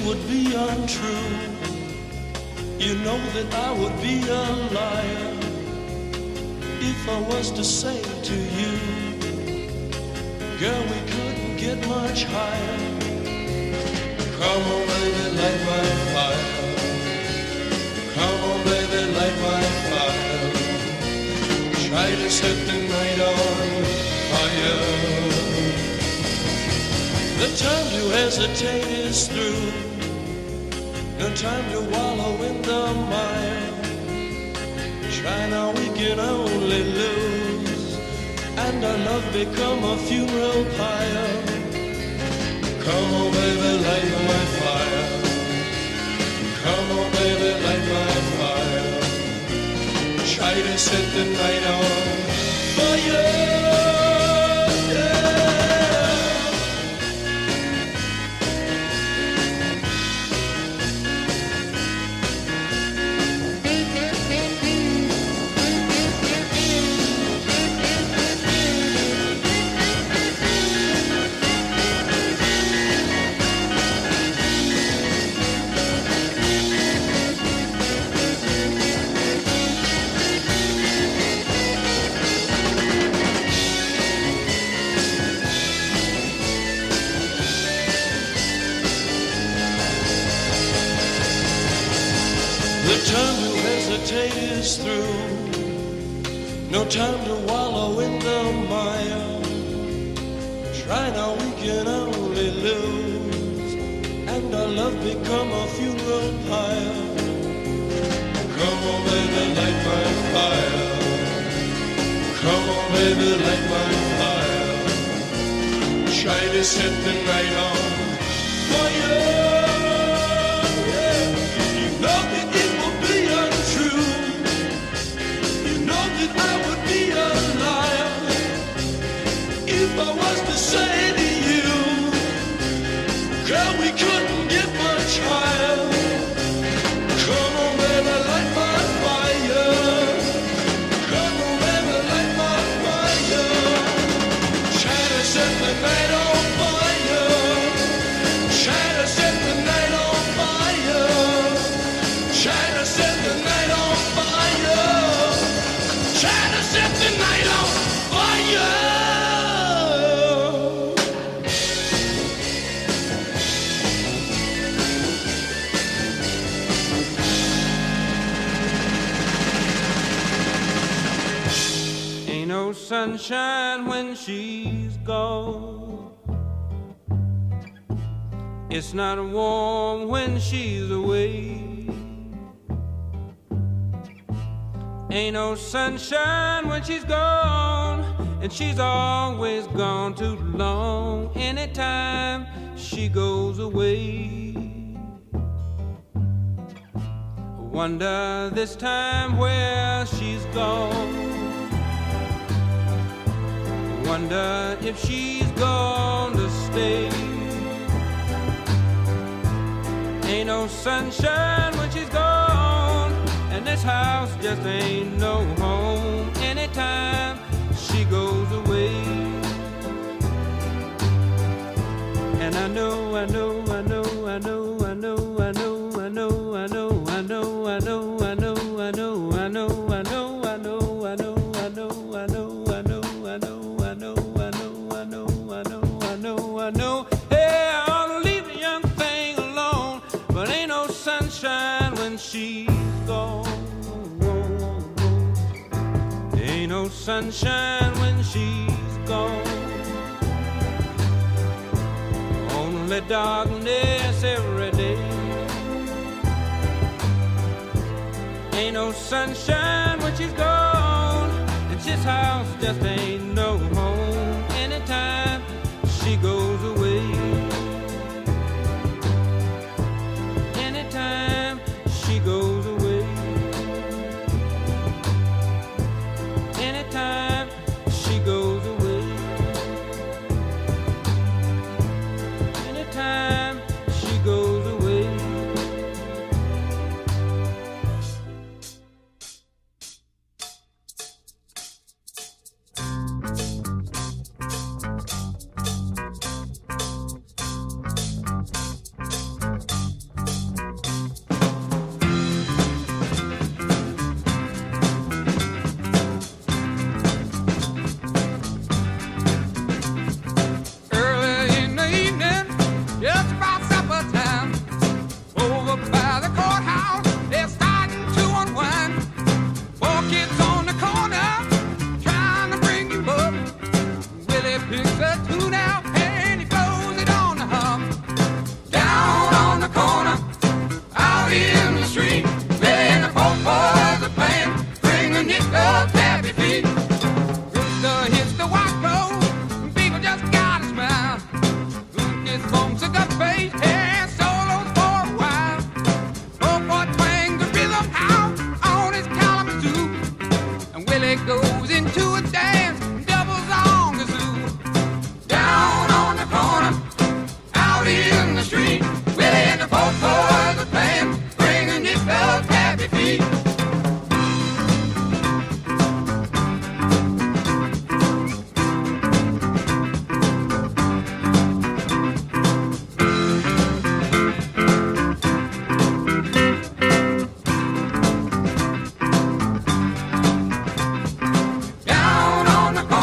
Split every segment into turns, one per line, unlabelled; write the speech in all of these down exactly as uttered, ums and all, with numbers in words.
would be untrue. You know that I would be a liar if I was to say to you, girl, we couldn't get much higher. Come on, baby, light my fire. Come on, baby, light my fire. Try to set the night on fire. The time to hesitate is through. No time to wallow in the mire. Try now, we can only lose, and our love become a funeral pyre. Come on, baby, light my fire. Come on, baby, light my fire. Try to set the night on fire. The time to hesitate is through. No time to wallow in the mire. Try now, we can only lose, and our love become a funeral pyre. Come on, baby, light my fire. Come on, baby, light my fire. Try to set the night on fire. If I was to say to you, girl, we couldn't get much higher. Come on, baby, light my fire. Come on, baby, light my fire. Try to set the night on fire. Try to set the night on fire. Try to set the night on fire. Try to set the night on fire.
Sunshine when she's gone. It's not warm when she's away. Ain't no sunshine when she's gone, and she's always gone too long. Anytime she goes away, wonder this time where she's gone. Wonder if she's gonna stay. Ain't no sunshine when she's gone, and this house just ain't no home. Anytime she goes away. And I know, I know, I know, I know, I know, I know, I know, I know, I know, I know, I know, I know, I know, I know, I know, I know, I know, I know. I know, hey, I ought to leave the young thing alone, but ain't no sunshine when she's gone. Ain't no sunshine when she's gone. Only darkness every day. Ain't no sunshine when she's gone, and this house just ain't no home. Anytime she goes away. Anytime she goes away. Anytime she goes away. Anytime she goes away.
goes into a dance, doubles on the zoo. Down on the corner, out in the street, Willie and the folk boys are playing, bringing you fellas happy feet. Down on the corner.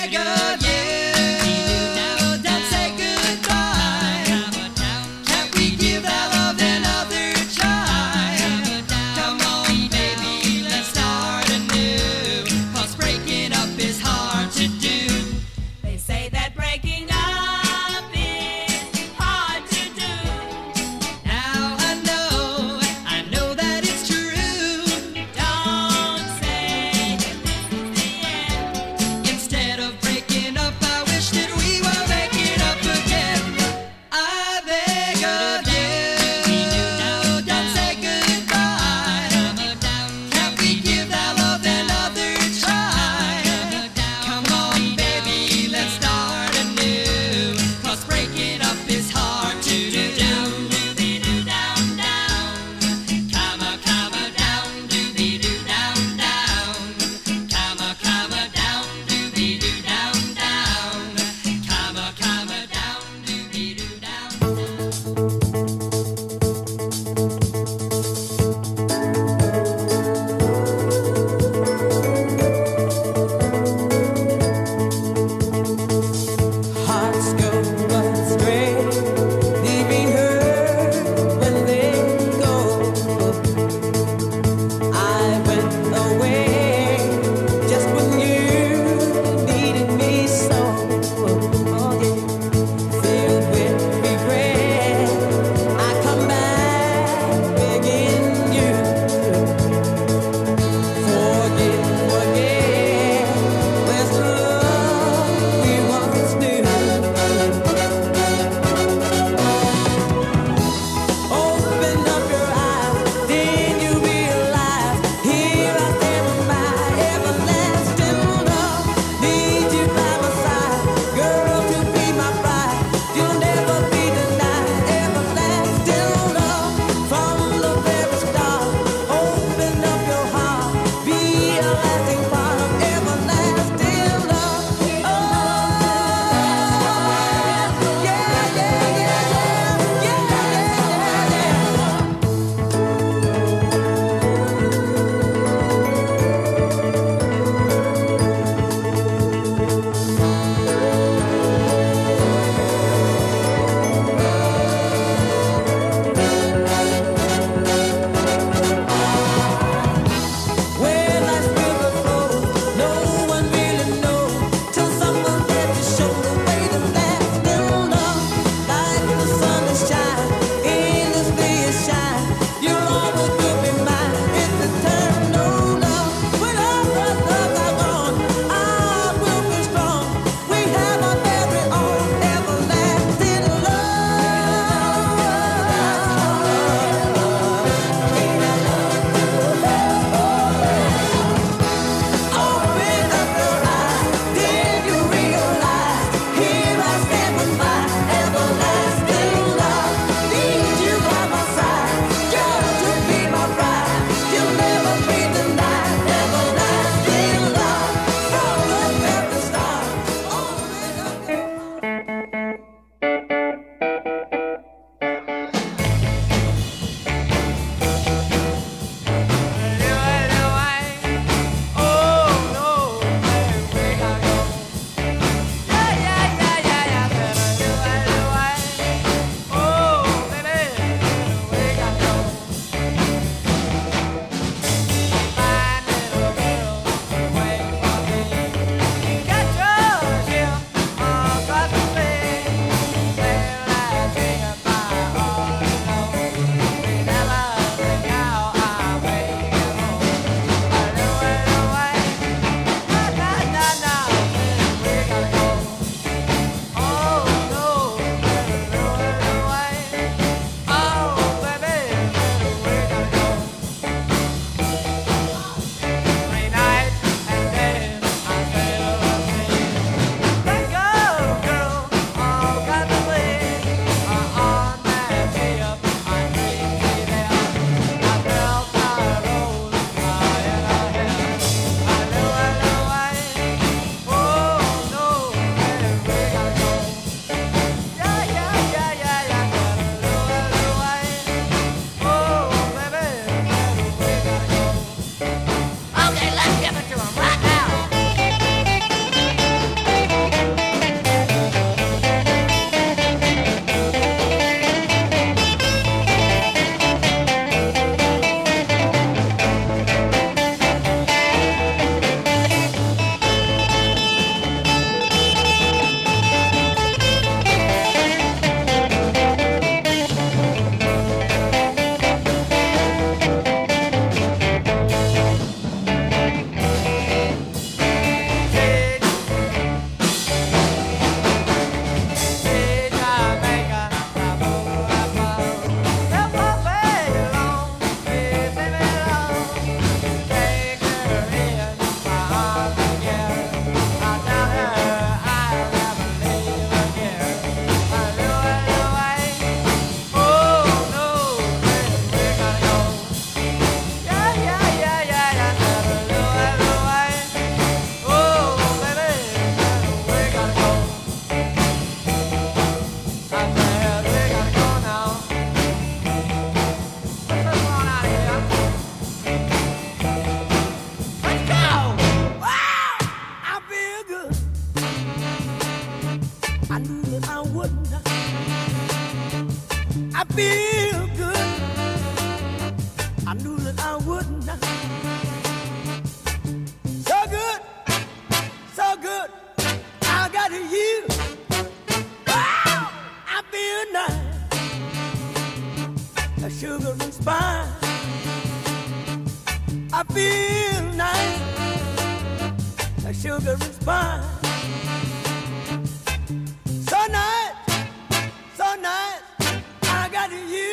beg of you, don't say goodbye. Can't we give that love another try? Come on, baby, let's start anew, 'cause breaking up is hard to do.
They say that breaking up is hard to do.
Now I know, I know that it's true.
Don't say that this is the end.
Instead of breaking up,
I knew that I wouldn't. I feel good. I knew that I wouldn't. So good, so good. I got you. Wow, I feel nice. A sugar and spice. I feel nice. A sugar and spice. So nice, so nice. I got you.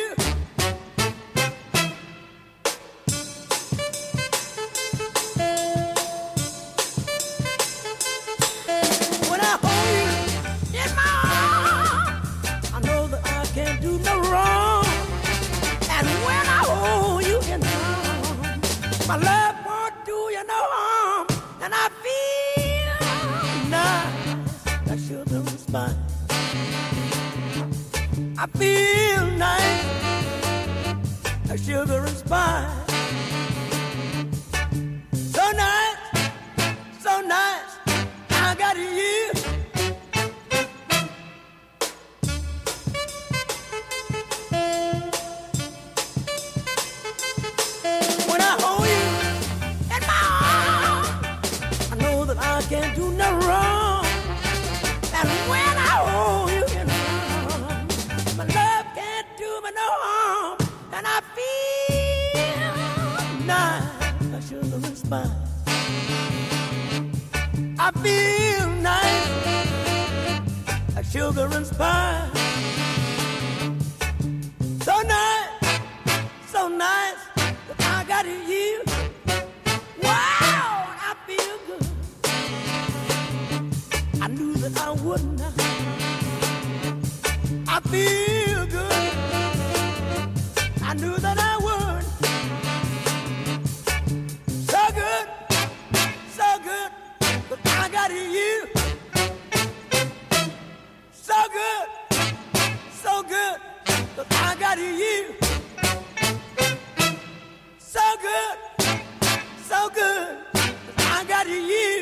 When I hold you in my arms, I know that I can't do no wrong. And when I hold you in my arms, my love won't do you no harm. And I feel nice, that sugar and spice. I feel nice, like sugar and spice. So nice, so nice, I got you. When I hold you in my arms, I know that I can't do no wrong. And when I hold you in my arms, my love can't do me no harm, and I feel nice, like sugar and spice. I feel nice, like sugar and spice. So nice, so nice, that I got you. Wow, I feel good. I knew that I wouldn't. I feel good. I knew that I would. So good, so good, but I got you. So good, so good, but I got you. So good, so good, but I got you.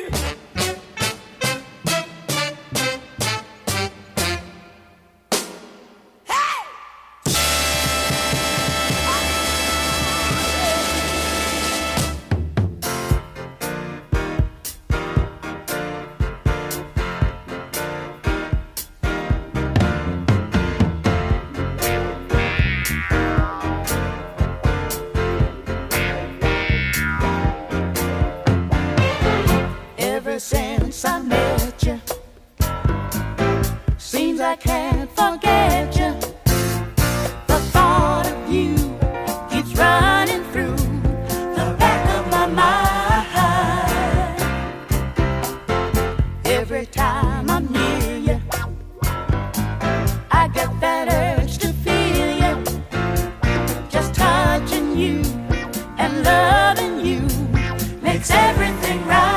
Ever since I met you, seems I can't forget you. The thought of you keeps running through the back of my mind. Every time I'm near you, I get that urge to feel you. Just touching you and loving you makes everything right.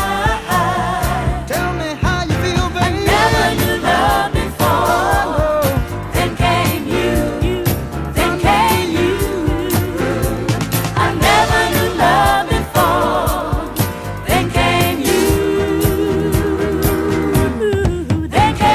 Then came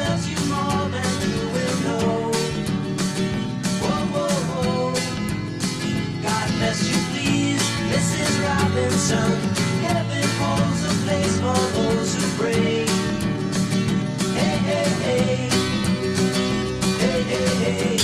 loves you more than you will know. Whoa, whoa, whoa. God bless you, please, Missus Robinson. Heaven holds a place for those who pray. Hey, hey, hey. Hey, hey, hey.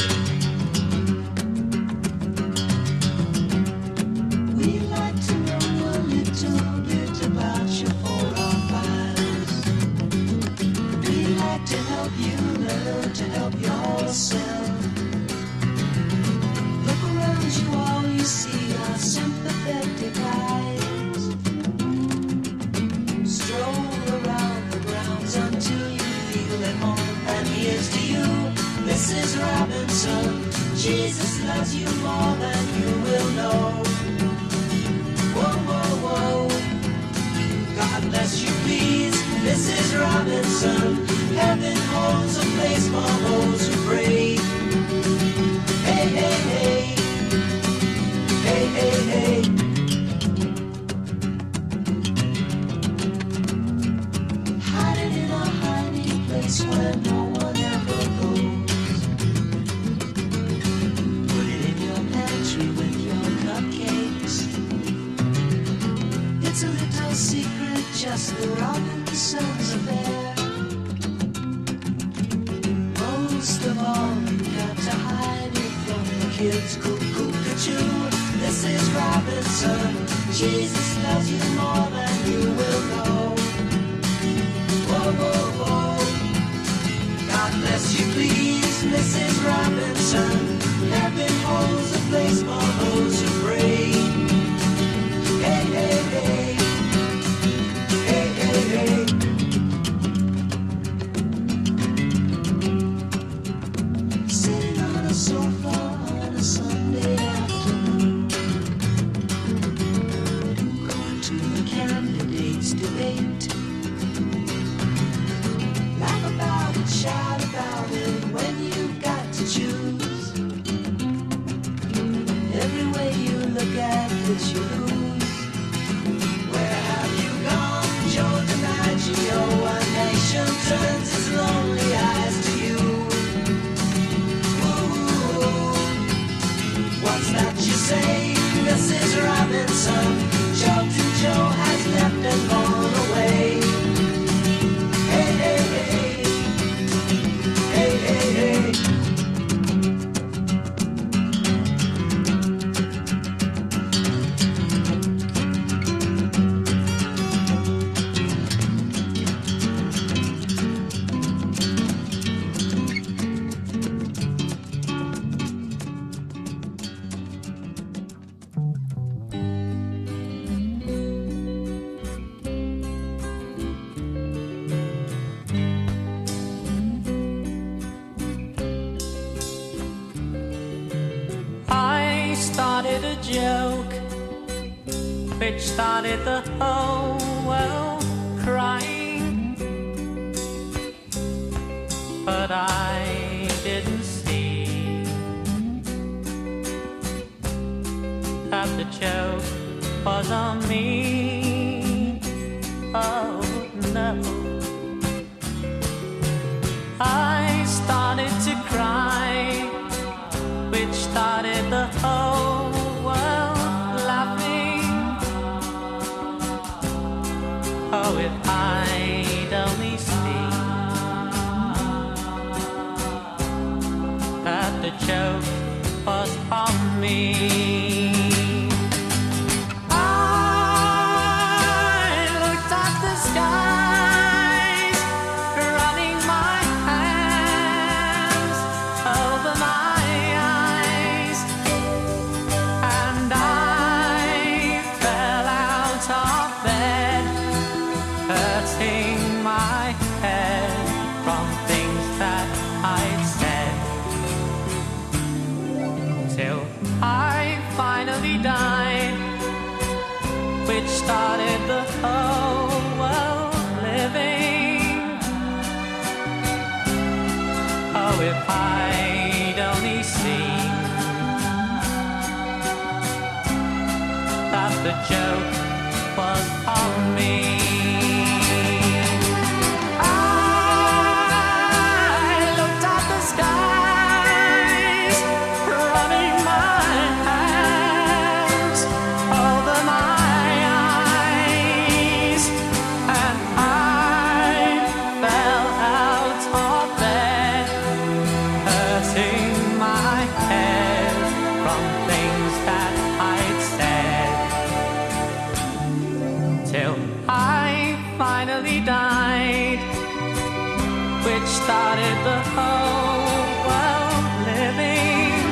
We'd like to know a little bit about your forefathers. We'd like to help you learn to help yourself. Look around you, all you see are sympathetic eyes. Stroll around the grounds until you feel at home. And here's to you, Missus Robinson. Jesus loves you more than you will know. Whoa, whoa, whoa. God bless you, please, Missus Robinson. Heaven holds a place for those who pray. Hey, hey, hey. Hey, hey, hey. Hiding in a hiding place where no one ever goes. Put it in your pantry with your cupcakes. It's a little secret, just the Robinsons affair. Most of all, you got to hide it from the kids. Cuckoo-cuckoo, Missus Robinson. Jesus loves you more than you will know. Whoa, whoa, whoa. God bless you, please, Missus Robinson. Heaven holds a place for those who pray. Hey, hey, hey. Hey, hey, hey. Sitting on a sofa on a Sunday afternoon, going to the candidates' debate. Laugh about it, shout about it when you've got to choose. Every way you look at it, you lose. Where have you gone, Joe DiMaggio? A nation turns its lonely eyes to you. Ooh, what's that you say, Missus Robinson? Joe to Joe has left and gone away. Hey, hey, hey. Hey, hey, hey.
I started a joke which started the whole world crying, but I didn't see that the joke was on me. Oh no, I started to cry, which started the whole world laughing. Oh, if I'd only seen that the joke was on me. I looked at the skies, running my hands over my eyes, and I fell out of bed, hurting my head from things that I'd said, till I finally died, which started the whole world living. Oh, if I'd only seen that the joke was on me. I started the whole world living.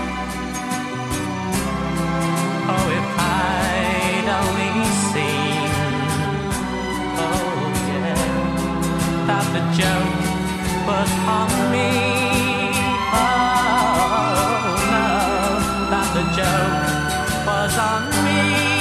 Oh, if I'd only seen, oh yeah, that the joke was on me. Oh no, that the joke was on me.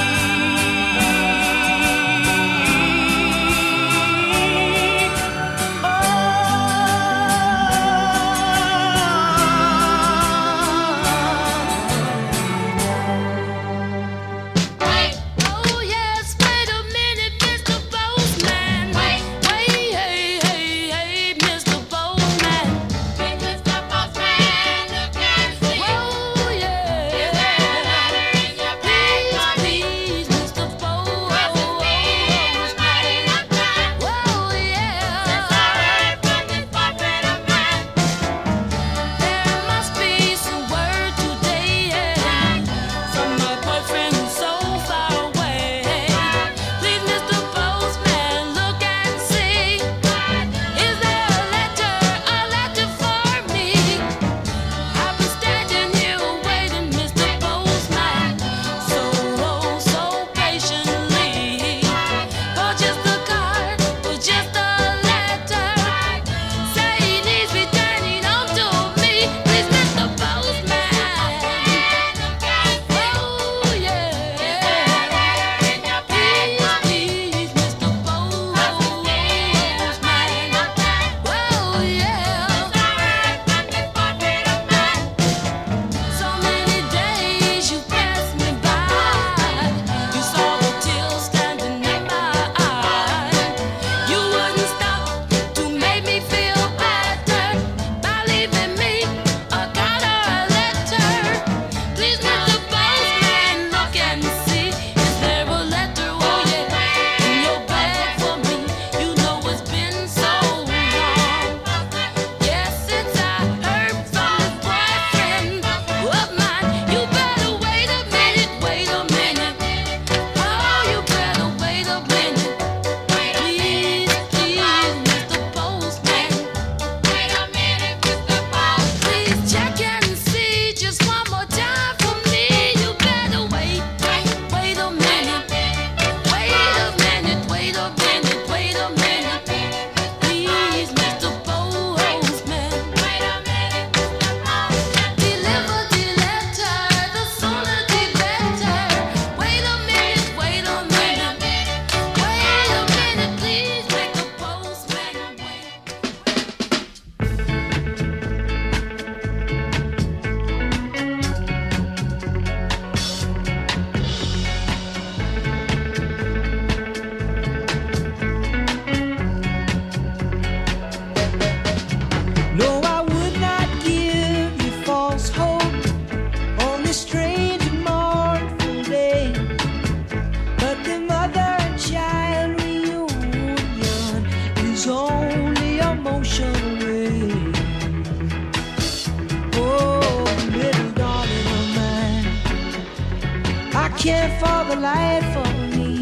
Care for the life of me.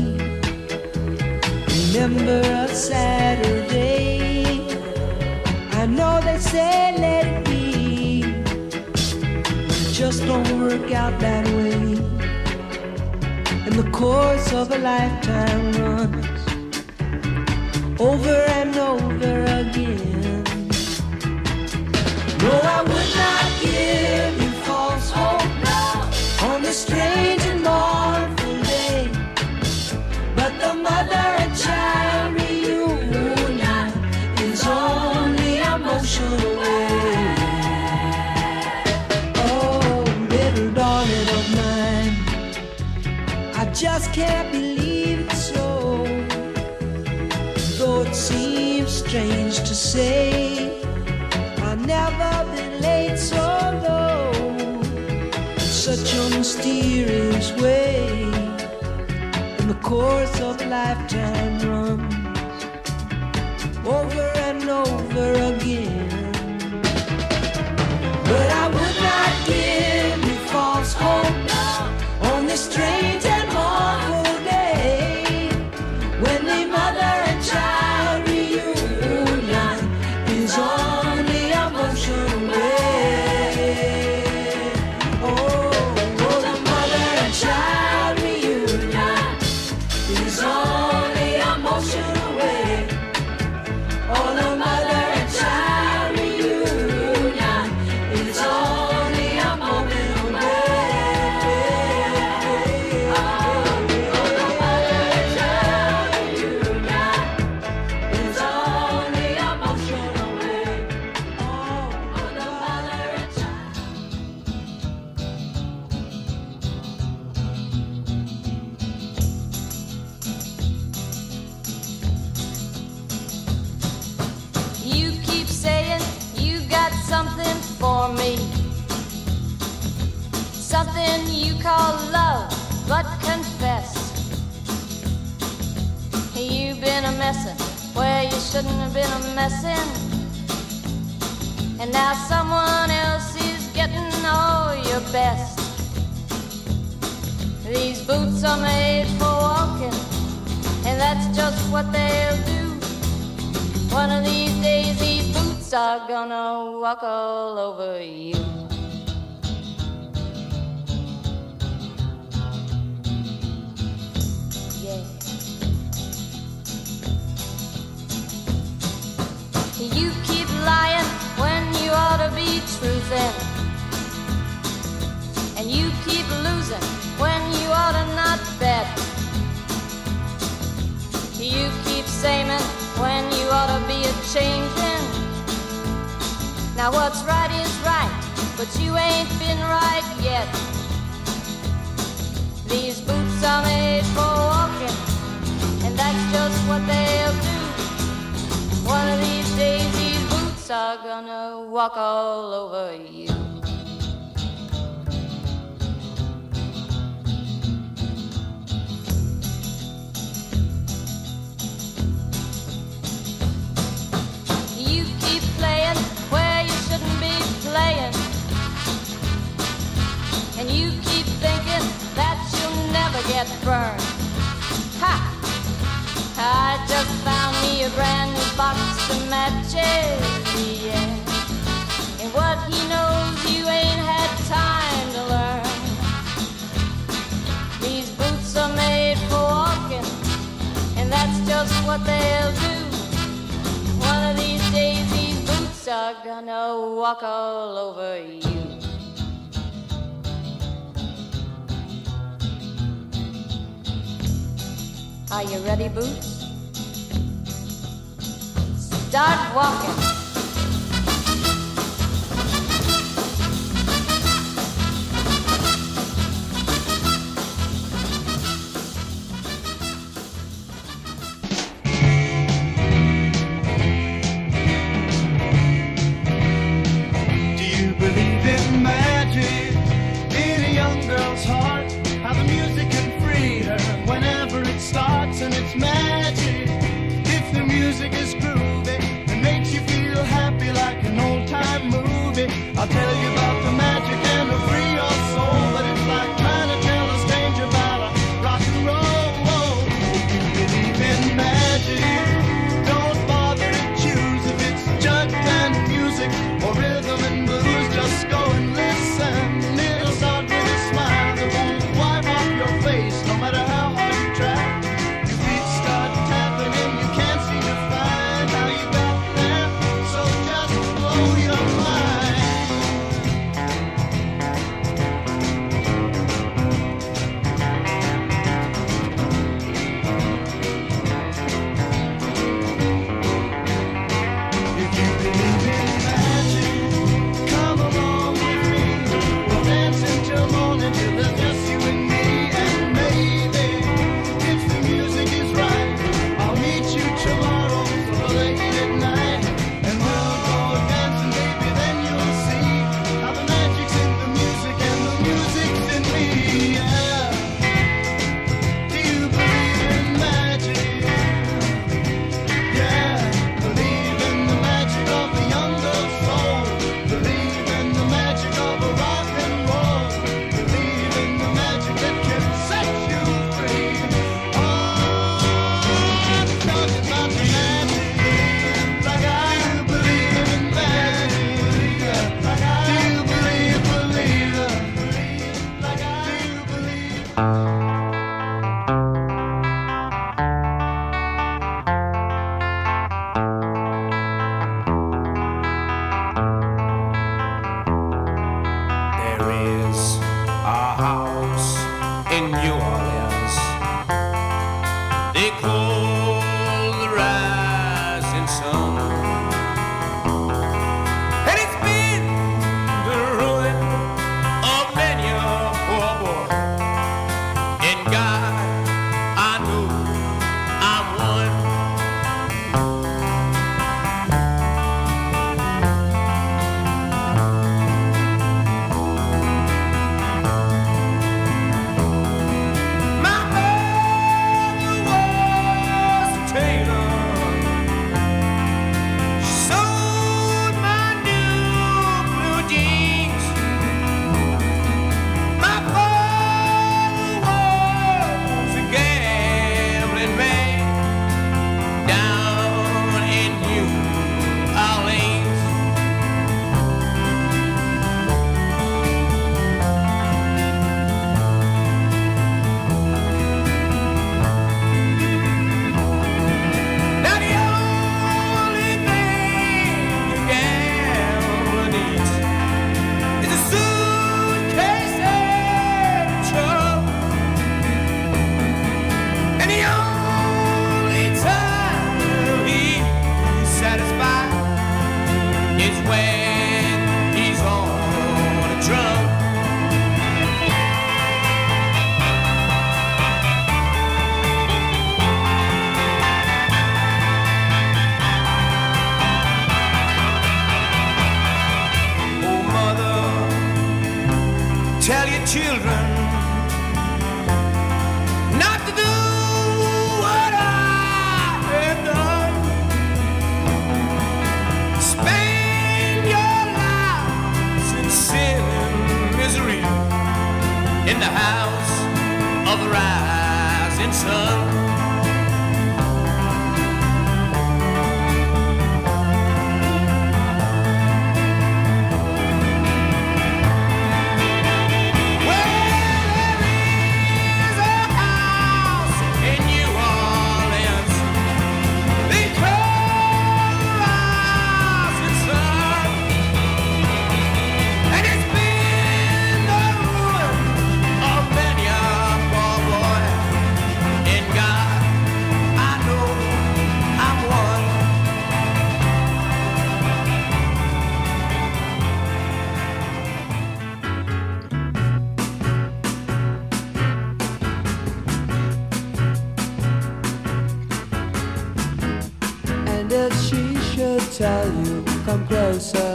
Remember a Saturday. I know they say let it be, but it just don't work out that way. And the course of a lifetime runs over and over again. No, I would not give you false hope on this strange and mournful day, but the mother and child reunion is only a motion away. Oh, little darling of mine, I just can't believe it's so, though it seems strange to say. I've never been laid so low, such a mysterious way, and the course of a lifetime runs over and over again. But I would not give you false hope on this strange and mournful day, when the mother and child reunion is on.
me. Something you call love, but confess you've been a messin' where you shouldn't have been a messin'. And now someone else is getting all your best. These boots are made for walking, and that's just what they'll do. One of these days these boots are gonna walk all over you. Yeah. You keep lying when you ought to be truthin', and you keep losing when you ought to not bet. You keep saying when you ought to be a changin'. Now what's right is right, but you ain't been right yet. These boots are made for walking, and that's just what they'll do. One of these days these boots are gonna walk all over you. You keep playing where you shouldn't be playing, and you keep thinking that you'll never get burned. Ha! I just found me a brand new box of matches, yeah. And what he knows you ain't had time to learn. These boots are made for walking, and that's just what they'll do. One of these days these boots are gonna walk all over you. Are you ready, Boots? Start walking.
Do you believe in magic in a young girl's heart? How the music can free her whenever it starts, and it's magic if the music is groovy and makes you feel
is when he's on a drum. Oh, mother, tell your children not to do what I have done. Spend your lives in sin and misery in the house of the rising sun.
And if she should tell you, come closer.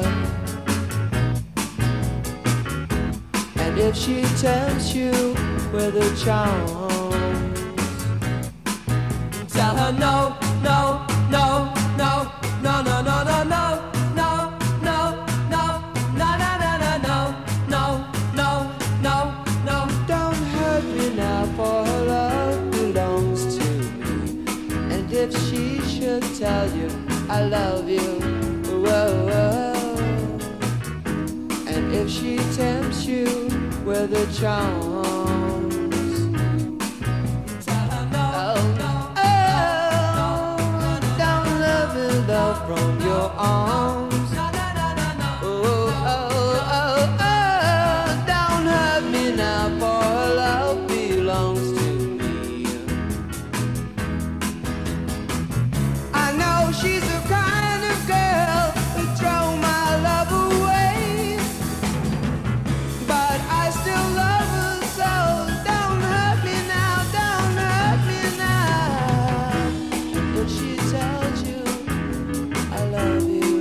And if she tempts you with her charms, tell her no, no, no, no, no, no, no, no, no, no, no, no, no, no, no, no, no, no, no. Don't hurt me now, for her love belongs to me. And if she should tell you I love you, whoa, whoa. And if she tempts you with her charms, tell her no, no, oh, don't let me love from your arms. Oh, oh, oh, oh, don't hurt me now, for her love belongs to me. I know she's the kind of girl who throw my love away, but I still love her, so don't hurt me now, don't hurt me now. When she tells you I love you,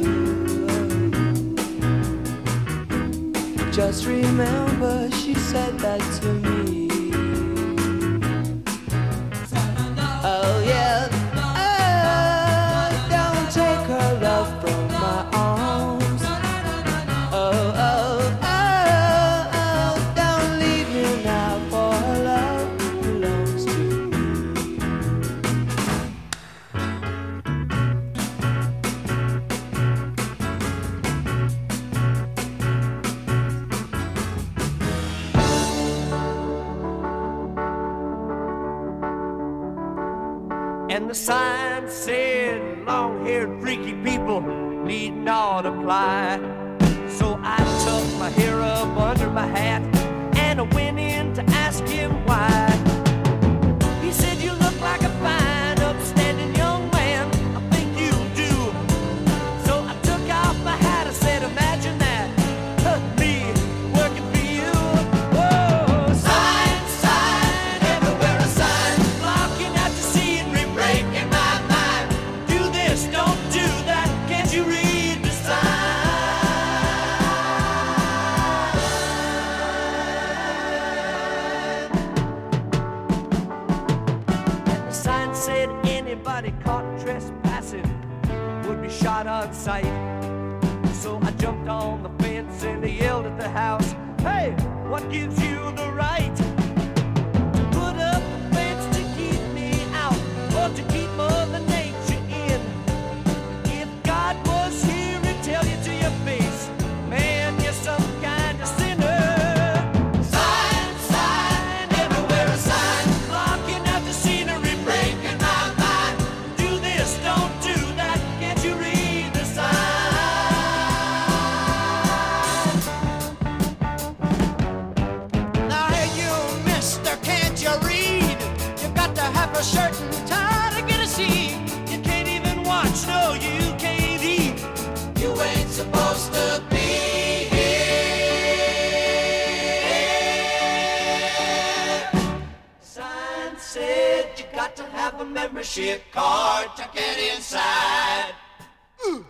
just remember she said that to me. Oh yeah. From my arms, oh, oh, oh, oh, don't leave me now, for her love belongs to
And the sign said, long-haired freaky people need not apply. So I tucked my hair up under my hat and I went in to ask him why. He said, you look like a fine, upstanding young man. I think you do. So I took off my hat. I said, imagine that, huh, me working for you. Whoa, sign, sign, everywhere a sign, blocking out the scenery, breaking my mind. Do this, don't do that. Can't you read the sign? The sign said anybody caught trespassing would be shot on sight. So I jumped on the fence and I yelled at the house, hey, what gives you the right to put up a fence to keep me out or to keep Mother Nature in? If God was here, he'd tell you to your face, man, you're some kind of sinner. Sign, sign, everywhere a sign, blocking out the scenery, breaking my mind. Do this, don't do that, can't you read the sign? Now hey you, ain't supposed to be here. Sign said you got to have a membership card to get inside. Ooh.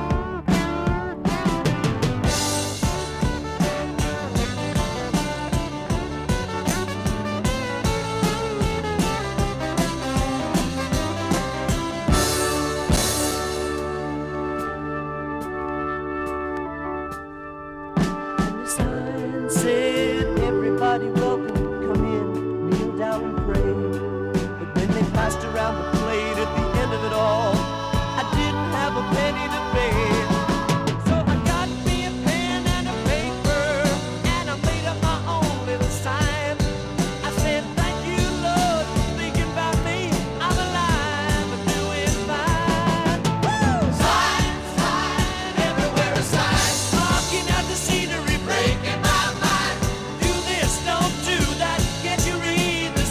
Said everybody welcome, come in, kneel down and pray. But when they passed around the plate at the end of it all, I didn't have a penny to pay. So I got me a pen and a paper, and I made up my own little sign. I said, thank you, Lord, for thinking about me. I'm alive and doing fine. Woo! Sign, sign, everywhere a sign. Looking at the scenery, breaking my mind. Do this, don't do that. Can't you read the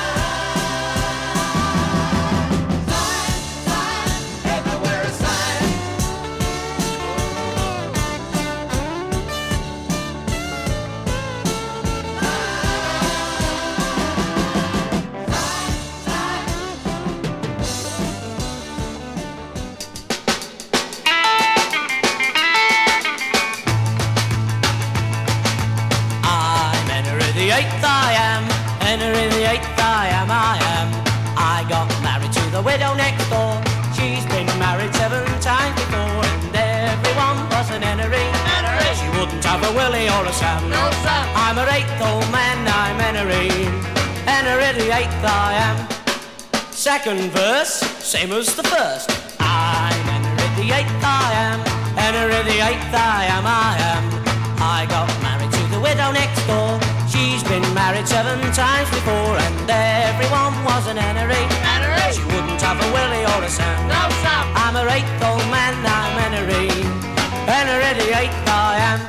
sign? Sign, sign, everywhere a sign.
I'm Henry the Eighth, I am. Henry the Eighth, I am, I am. I got married to the widow next door. She's been married seven times before, and everyone was an Henry. Henry. She wouldn't have a Willie or a Sam. No, Sam. I'm her eighth old man, I'm Henry. Henry the Eighth, I am. Second verse, same as the first. I'm Henry the Eighth, I am. Henry the Eighth, I am, I am. I got married to the widow next door. She's been married seven times before, and everyone was an Henry. Henry. She wouldn't have a Willie or a Sam. No, Sam. I'm her eighth old man, I'm Henry. Henry the Eighth, I am.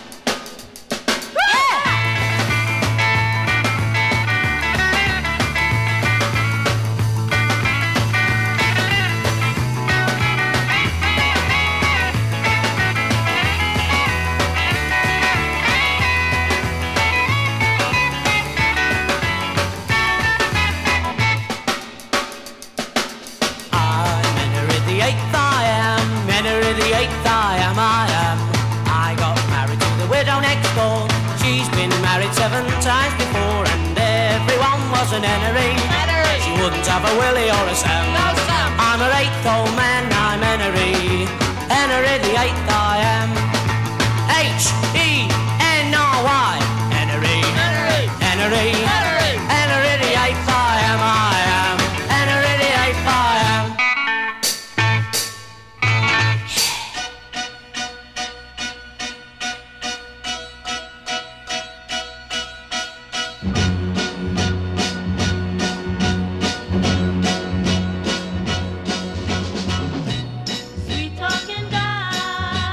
I'm Henry the Eighth, I am. Henry the Eighth, I am, I am. I got married to the widow next door. She's been married seven times before, and everyone was an Henry. Henry. She wouldn't have a Willie or a Sam. No, Sam. I'm her eighth old man, I'm Henry. Henry the Eighth, I am. H E N R Y. Henry. Henry. Henry. Henry. Henry the Eighth, I am, I am. Henry the Eighth, I am.
Sweet talking darling.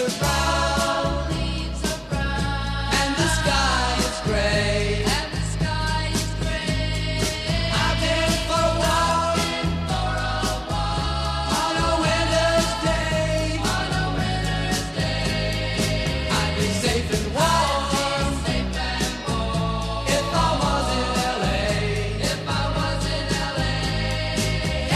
surprise.